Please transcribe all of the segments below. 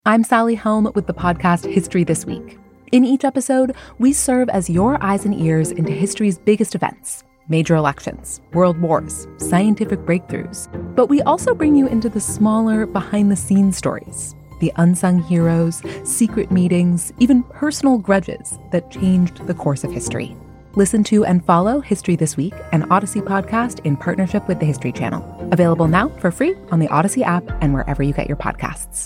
I'm Sally Helm with the podcast History This Week. In each episode, we serve as your eyes and ears into history's biggest events, major elections, world wars, scientific breakthroughs. But we also bring you into the smaller, behind-the-scenes stories, the unsung heroes, secret meetings, even personal grudges that changed the course of history. Listen to and follow History This Week, an Odyssey podcast in partnership with the History Channel. Available now for free on the Odyssey app and wherever you get your podcasts.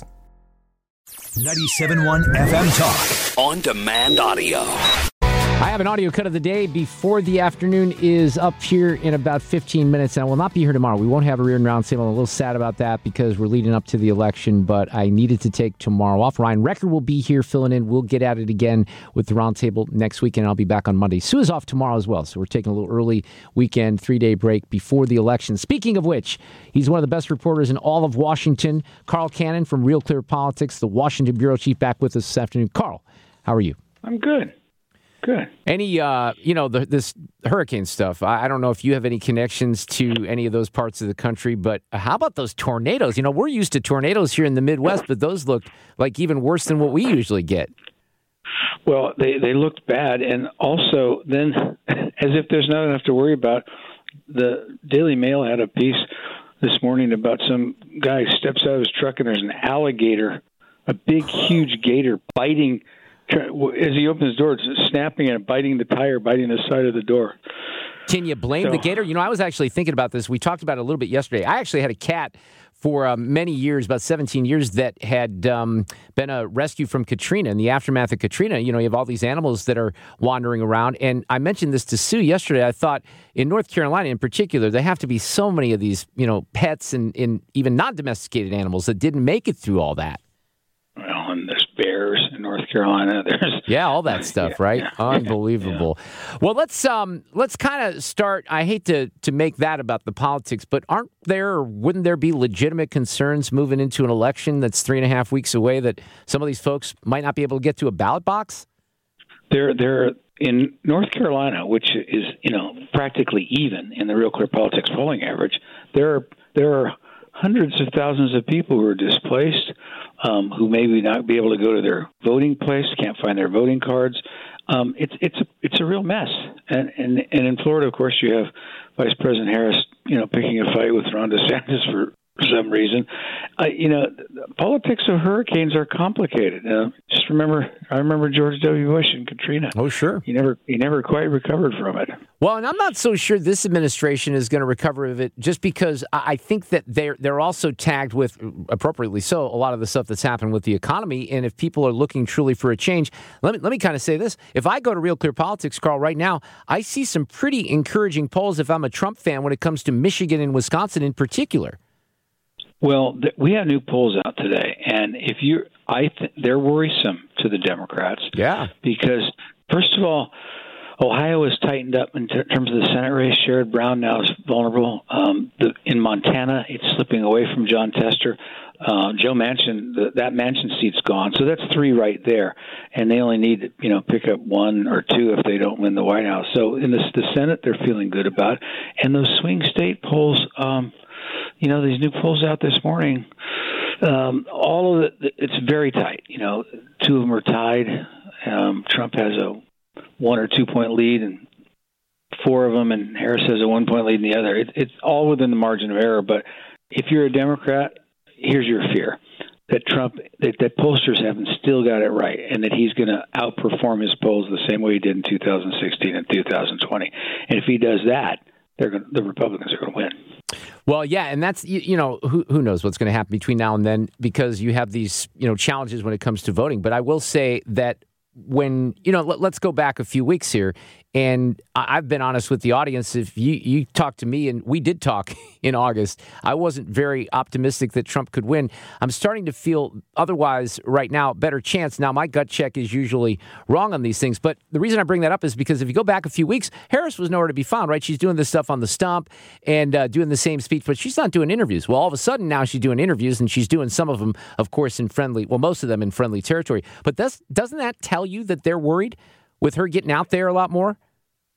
97.1 FM Talk. On demand audio. I have an audio cut of the day before the afternoon is up here in about 15 minutes, and I will not be here tomorrow. We won't have a Reardon Roundtable. I'm a little sad about that because we're leading up to the election, but I needed to take tomorrow off. Ryan Recker will be here filling in. We'll get at it again with the Roundtable next week, and I'll be back on Monday. Sue is off tomorrow as well, so we're taking a little early weekend, 3-day break before the election. Speaking of which, he's one of the best reporters in all of Washington. Carl Cannon from Real Clear Politics, the Washington bureau chief, back with us this afternoon. Carl, how are you? I'm good. Good. Any, this hurricane stuff, I don't know if you have any connections to any of those parts of the country, but how about those tornadoes? You know, we're used to tornadoes here in the Midwest, but those look like even worse than what we usually get. Well, they looked bad, and also then, as if there's not enough to worry about, the Daily Mail had a piece this morning about some guy steps out of his truck and there's an alligator, a big, huge gator biting. As he opens the door, it's snapping and biting the tire, biting the side of the door. Can you blame the gator? You know, I was actually thinking about this. We talked about it a little bit yesterday. I actually had a cat for many years, about 17 years, that had been a rescue from Katrina. In the aftermath of Katrina, you know, you have all these animals that are wandering around. And I mentioned this to Sue yesterday. I thought in North Carolina in particular, there have to be so many of these, you know, pets and even non-domesticated animals that didn't make it through all that. Well, and there's bears in North Carolina. All that stuff, right? Yeah, unbelievable. Yeah. Well, let's kind of start. I hate to make that about the politics, but aren't there, or wouldn't there be legitimate concerns moving into an election that's 3.5 weeks away that some of these folks might not be able to get to a ballot box? They're in North Carolina, which is, you know, practically even in the Real Clear Politics polling average. There are hundreds of thousands of people who are displaced, who maybe not be able to go to their voting place, can't find their voting cards. It's a real mess. And in Florida, of course, you have Vice President Harris, you know, picking a fight with Ron DeSantis for some reason. Politics of hurricanes are complicated. I remember George W. Bush and Katrina. Oh, sure. He never quite recovered from it. Well, and I'm not so sure this administration is going to recover of it, just because I think that they're also tagged with, appropriately so, a lot of the stuff that's happened with the economy. And if people are looking truly for a change, let me kind of say this. If I go to Real Clear Politics, Carl, right now, I see some pretty encouraging polls if I'm a Trump fan when it comes to Michigan and Wisconsin in particular. Well, we have new polls out today, and they're worrisome to the Democrats. Yeah. Because, first of all, Ohio has tightened up in terms of the Senate race. Sherrod Brown now is vulnerable. In Montana, it's slipping away from John Tester. Joe Manchin, that Manchin seat's gone. So that's 3 right there. And they only need to, pick up 1 or 2 if they don't win the White House. So in the Senate, they're feeling good about. And those swing state polls, these new polls out this morning, all of it, it's very tight. 2 of them are tied. Trump has a 1 or 2 point lead, and 4 of them, and Harris has a 1 point lead in the other. It's all within the margin of error. But if you're a Democrat, here's your fear: that that pollsters haven't still got it right, and that he's going to outperform his polls the same way he did in 2016 and 2020. And if he does that, the Republicans are going to win. Well, yeah, and that's, who knows what's going to happen between now and then, because you have these, challenges when it comes to voting. But I will say that when, let's go back a few weeks here, and I've been honest with the audience. If you talked to me, and we did talk in August, I wasn't very optimistic that Trump could win. I'm starting to feel otherwise right now, better chance. Now, my gut check is usually wrong on these things, but the reason I bring that up is because if you go back a few weeks, Harris was nowhere to be found, right? She's doing this stuff on the stump and doing the same speech, but she's not doing interviews. Well, all of a sudden now she's doing interviews, and she's doing some of them, of course, most of them in friendly territory. But doesn't that tell you that they're worried with her getting out there a lot more?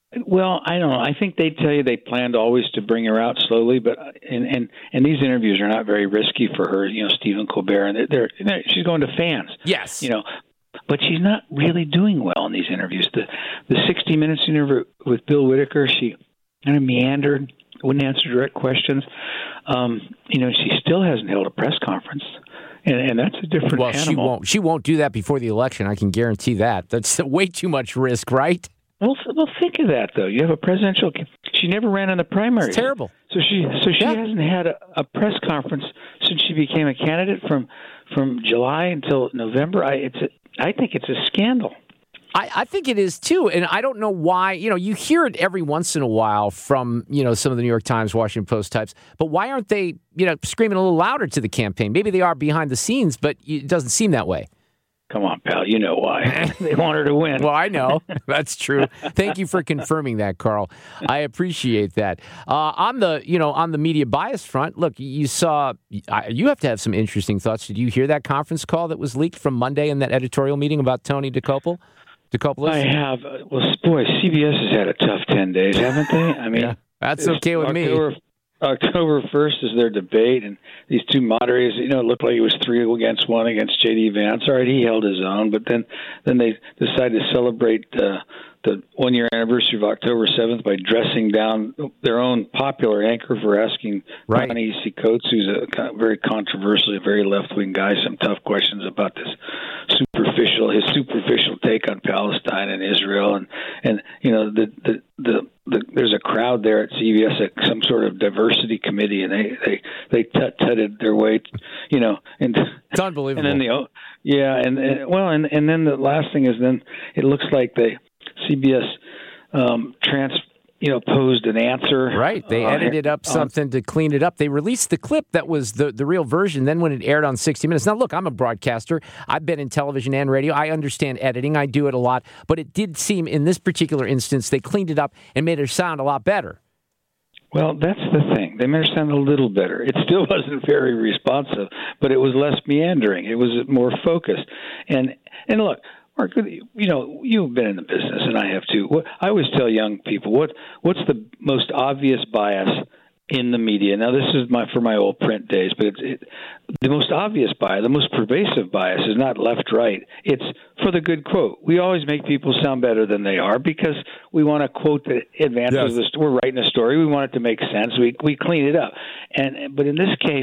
Well, I don't know. I think they tell you they planned always to bring her out slowly, but and these interviews are not very risky for her. Stephen Colbert, and she's going to fans. Yes. But she's not really doing well in these interviews. The 60 Minutes interview with Bill Whitaker, she kind of meandered, wouldn't answer direct questions. She still hasn't held a press conference. And that's a different animal. She won't do that before the election. I can guarantee that. That's way too much risk, right? Well, think of that though. You have a presidential. She never ran in the primaries. It's terrible. So she hasn't had a press conference since she became a candidate from July until November. I think it's a scandal. I think it is too, and I don't know why. You hear it every once in a while from some of the New York Times, Washington Post types, but why aren't they screaming a little louder to the campaign? Maybe they are behind the scenes, but it doesn't seem that way. Come on, pal. You know why. They want her to win. Well, I know. That's true. Thank you for confirming that, Carl. I appreciate that. On the media bias front, look, you have to have some interesting thoughts. Did you hear that conference call that was leaked from Monday in that editorial meeting about Tony DeCopoulos? I have. Well, boy, CBS has had a tough 10 days, haven't they? I mean, that's okay with me. October 1st is their debate, and these two moderators, it looked like it was 3-1 against J.D. Vance. All right, he held his own, but then they decided to celebrate the 1-year anniversary of October 7th by dressing down their own popular anchor for asking Ta-Nehisi Coates, who's a very controversial, very left-wing guy, some tough questions about his superficial take on Palestine and Israel, and there's a crowd there at CBS at some sort of diversity committee, and they tutted their way, and it's unbelievable. And then and then the last thing is then it looks like CBS posed an answer. Right. They edited up something to clean it up. They released the clip that was the real version. Then when it aired on 60 Minutes. Now, look, I'm a broadcaster. I've been in television and radio. I understand editing. I do it a lot. But it did seem in this particular instance, they cleaned it up and made it sound a lot better. Well, that's the thing. They made it sound a little better. It still wasn't very responsive, but it was less meandering. It was more focused. And look, Mark, you've been in the business, and I have too. I always tell young people, what's the most obvious bias in the media? Now, this is for my old print days, but the most obvious bias, the most pervasive bias is not left-right. It's for the good quote. We always make people sound better than they are because we want a quote that advances the story. We're writing a story. We want it to make sense. We clean it up. But in this case,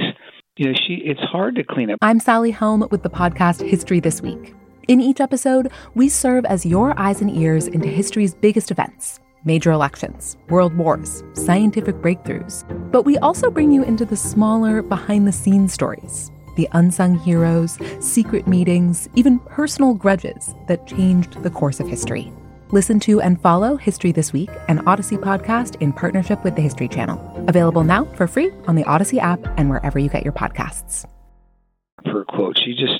it's hard to clean up. I'm Sally Helm with the podcast History This Week. In each episode, we serve as your eyes and ears into history's biggest events, major elections, world wars, scientific breakthroughs. But we also bring you into the smaller, behind-the-scenes stories, the unsung heroes, secret meetings, even personal grudges that changed the course of history. Listen to and follow History This Week, an Odyssey podcast in partnership with the History Channel. Available now for free on the Odyssey app and wherever you get your podcasts. Per quote,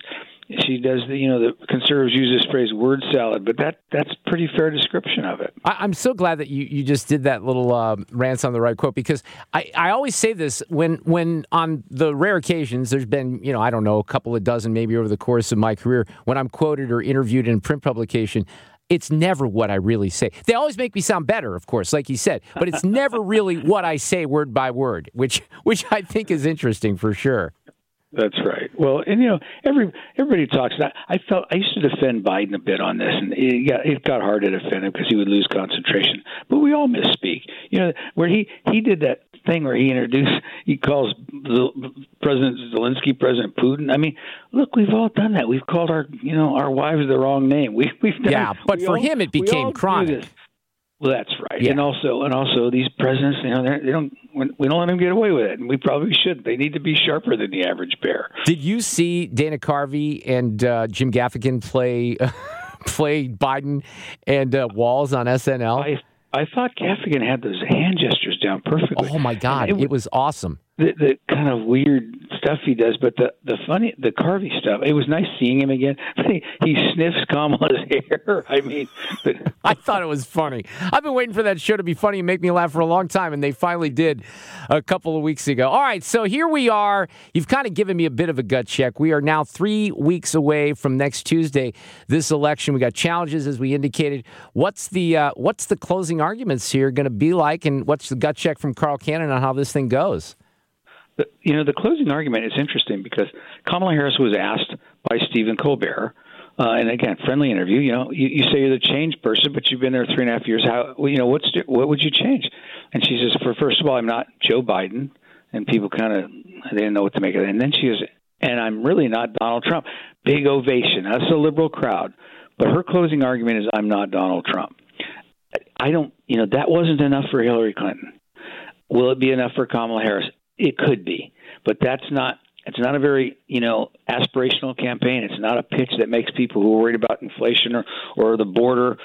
she does the conservatives use this phrase word salad, but that's a pretty fair description of it. I'm so glad that you just did that little rants on the right quote, because I always say this when on the rare occasions there's been, I don't know, a couple of dozen maybe over the course of my career when I'm quoted or interviewed in print publication. It's never what I really say. They always make me sound better, of course, like you said, but it's never really what I say word by word, which I think is interesting for sure. That's right. Well, and everybody talks. I used to defend Biden a bit on this, and it got hard to defend him because he would lose concentration. But we all misspeak. Where he did that thing where he calls President Zelensky President Putin. I mean, look, we've all done that. We've called our wives the wrong name. We've done, but for him it became chronic. Well, that's right. Yeah. And also these presidents, we don't let them get away with it, and we probably should. They need to be sharper than the average bear. Did you see Dana Carvey and Jim Gaffigan play Biden and Walls on SNL? I thought Gaffigan had those hand gestures down perfectly. Oh my God, it was awesome. the kind of weird stuff he does, but the Carvey stuff. It was nice seeing him again. He sniffs Kamala's hair. I mean, I thought it was funny. I've been waiting for that show to be funny and make me laugh for a long time, and they finally did a couple of weeks ago. All right, so here we are. You've kind of given me a bit of a gut check. We are now 3 weeks away from next Tuesday, this election. We got challenges, as we indicated. What's the closing arguments here going to be like, and what's the gut check from Carl Cannon on how this thing goes? The closing argument is interesting because Kamala Harris was asked by Stephen Colbert, and again, friendly interview. You say you're the change person, but you've been there 3.5 years. What would you change? And she says, first of all, I'm not Joe Biden, and people they didn't know what to make of it. And then she goes, and I'm really not Donald Trump. Big ovation. That's a liberal crowd. But her closing argument is, I'm not Donald Trump. That wasn't enough for Hillary Clinton. Will it be enough for Kamala Harris? It could be, but it's not a very, aspirational campaign. It's not a pitch that makes people who are worried about inflation or the border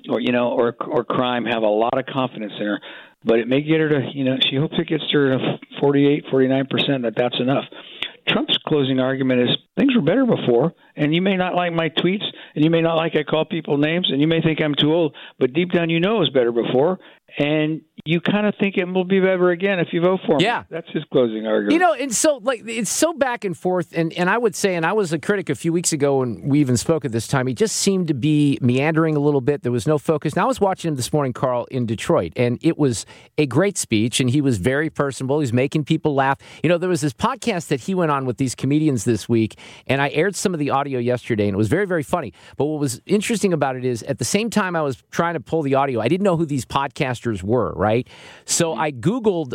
or crime have a lot of confidence in her. But it may get her to, she hopes it gets her to 48, 49%, that's enough. Trump's closing argument is things were better before, and you may not like my tweets, and you may not like I call people names, and you may think I'm too old, but deep down you know it was better before, and you kind of think it will be better again if you vote for him. Yeah. That's his closing argument. And so it's so back and forth, and I would say, and I was a critic a few weeks ago when we even spoke at this time, he just seemed to be meandering a little bit. There was no focus. Now I was watching him this morning, Carl, in Detroit, and it was a great speech, and he was very personable. He was making people laugh. There was this podcast that he went on with these comedians this week, and I aired some of the audio yesterday, and it was very, very funny. But what was interesting about it is at the same time I was trying to pull the audio, I didn't know who these podcasters were, right? So I Googled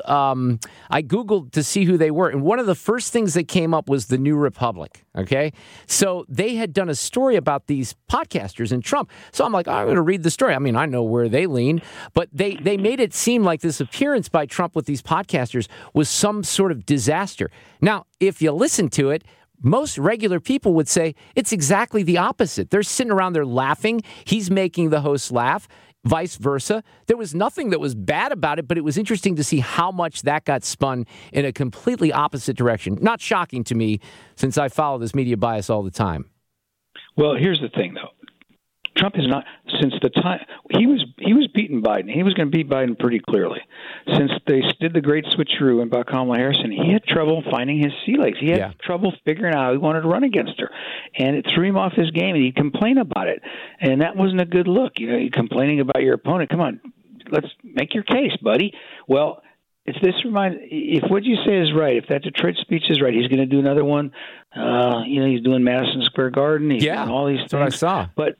to see who they were. And one of the first things that came up was the New Republic. Okay. So they had done a story about these podcasters and Trump. So I'm like, I'm going to read the story. I mean, I know where they lean, but they made it seem like this appearance by Trump with these podcasters was some sort of disaster. Now, if you listen to it, most regular people would say it's exactly the opposite. They're sitting around there laughing. He's making the host laugh. Vice versa. There was nothing that was bad about it, but it was interesting to see how much that got spun in a completely opposite direction. Not shocking to me, since I follow this media bias all the time. Well, here's the thing, though. Trump is not, since the time he was beating Biden. He was going to beat Biden pretty clearly. Since they did the great switcheroo about Kamala Harris, and he had trouble finding his sea legs. He had trouble figuring out how he wanted to run against her, and it threw him off his game. And he'd complain about it, and that wasn't a good look. You're complaining about your opponent. Come on, let's make your case, buddy. Well, if what you say is right, if that Detroit speech is right, he's going to do another one. He's doing Madison Square Garden. He's doing all these things. That's what I saw. But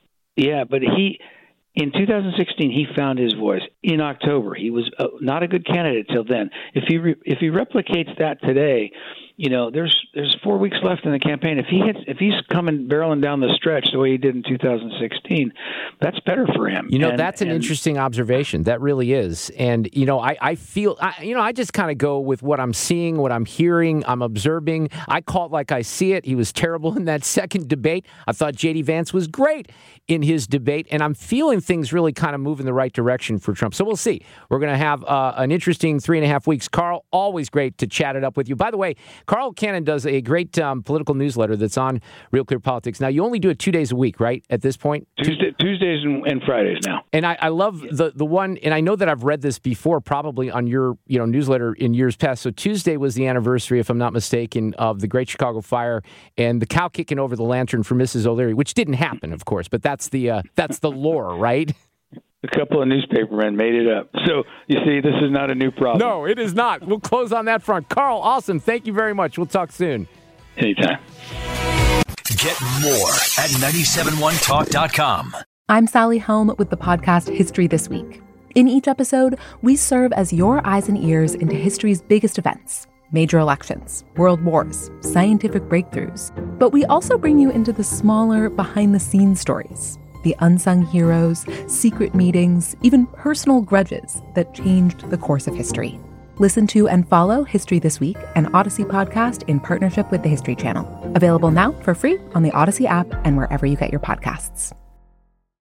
in 2016, he found his voice. In October, he was not a good candidate till then. If he replicates that today, there's 4 weeks left in the campaign. If he's coming barreling down the stretch the way he did in 2016, that's better for him. That's an interesting observation. That really is. And I feel I just kind of go with what I'm seeing, what I'm hearing, I'm observing. I call it like I see it. He was terrible in that second debate. I thought J.D. Vance was great in his debate, and I'm feeling things really kind of move in the right direction for Trump. So we'll see. We're going to have an interesting 3.5 weeks. Carl, always great to chat it up with you. By the way, Carl Cannon does a great political newsletter that's on Real Clear Politics. Now, you only do it 2 days a week, right, at this point? Tuesdays and Fridays now. And I love the one, and I know that I've read this before, probably on your newsletter in years past. So Tuesday was the anniversary, if I'm not mistaken, of the Great Chicago Fire and the cow kicking over the lantern for Mrs. O'Leary, which didn't happen, of course, but that's the lore, right? A couple of newspapermen made it up. So, you see, this is not a new problem. No, it is not. We'll close on that front. Carl, awesome. Thank you very much. We'll talk soon. Anytime. Get more at 971talk.com. I'm Sally Helm with the podcast History This Week. In each episode, we serve as your eyes and ears into history's biggest events. Major elections, world wars, scientific breakthroughs. But we also bring you into the smaller, behind-the-scenes stories. The unsung heroes, secret meetings, even personal grudges that changed the course of history. Listen to and follow History This Week, an Odyssey podcast in partnership with the History Channel. Available now for free on the Odyssey app and wherever you get your podcasts.